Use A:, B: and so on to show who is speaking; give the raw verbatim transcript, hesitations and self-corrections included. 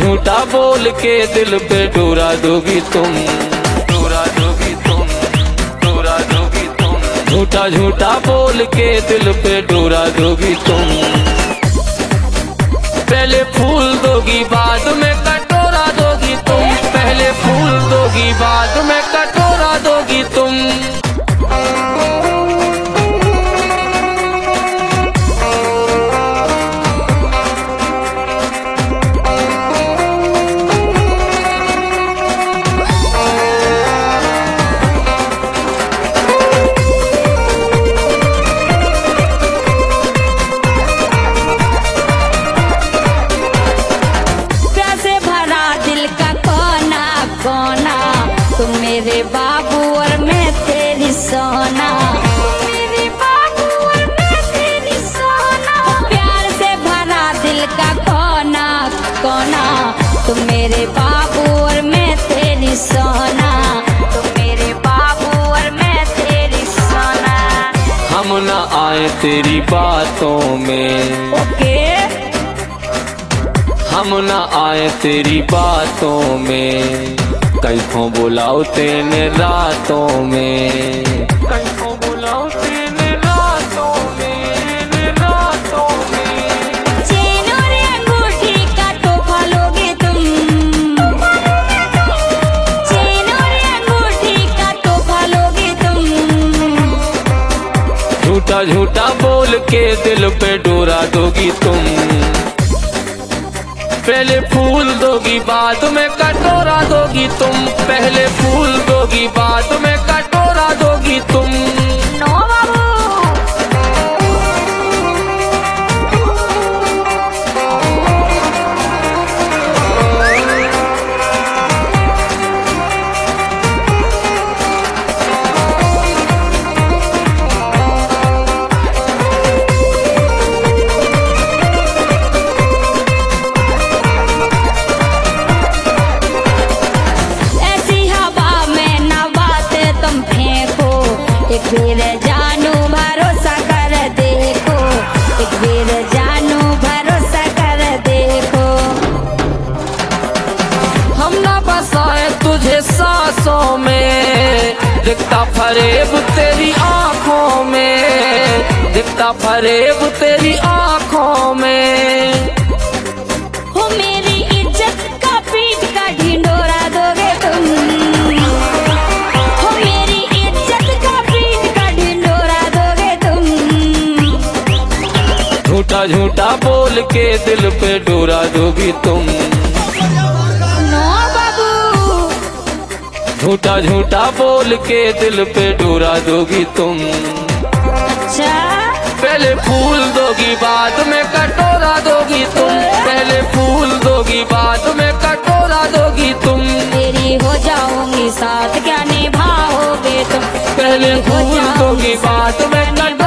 A: झूठा बोल के दिल पे डोरा दोगी तुम, डोरा दोगी तुम, डोरा दोगी तुम। झूठा झूठा बोल के दिल पे डोरा दोगी तुम। पहले फूल दोगी बाद में कटोरा दोगी तुम, पहले फूल दोगी बाद में कटोरा दोगी तुम।
B: तुम मेरे बाबू और मैं तेरी सोना, मेरे बाबू और मैं तेरी सोना। प्यार से भरा दिल का कोना कोना, तुम मेरे बाबू और मैं तेरी सोना, तुम मेरे बाबू और मैं तेरी सोना।
A: हम न आए तेरी बातों में,
B: ओके।
A: हम न आए तेरी बातों में, कहीं बुलाओ तेने रातों में, कहीं बुलाओ तेने रातों में, रातों में।
B: चैन और अंगूठी का तोहफा लोगे तुम, चैन और अंगूठी का तोहफा लोगे तुम।
A: झूठा झूठा बोल के दिल पे डोरा दोगी तुम। पहले फूल दोगी बाद में कटोरा दोगी तुम, पहले फूल दोगी बाद में कटोरा दोगी तुम।
B: नो बाबू। एक बेर जानू भरोसा कर देखो, एक बेर जानू भरोसा कर देखो।
A: हम न बसाए तुझे सांसों में, दिखता फरेब तेरी आँखों में, दिखता फरेब तेरी आँखों में।
B: हो मेरी इज्जत का पीठ का ढिंडोरा दोगे तुम,
A: झूठा झूठा बोल के दिल पे डोरा दोगी तुम।
B: नो बाबू।
A: झूठा झूठा बोल के दिल पे डोरा दोगी तुम।
B: अच्छा।
A: पहले फूल दोगी बाद में कटोरा दोगी तुम, पहले फूल दोगी बाद में कटोरा दोगी तुम।
B: तेरी हो जाऊंगी साथ क्या निभाओगे तुम,
A: पहले फूल दोगी बाद में कटोरा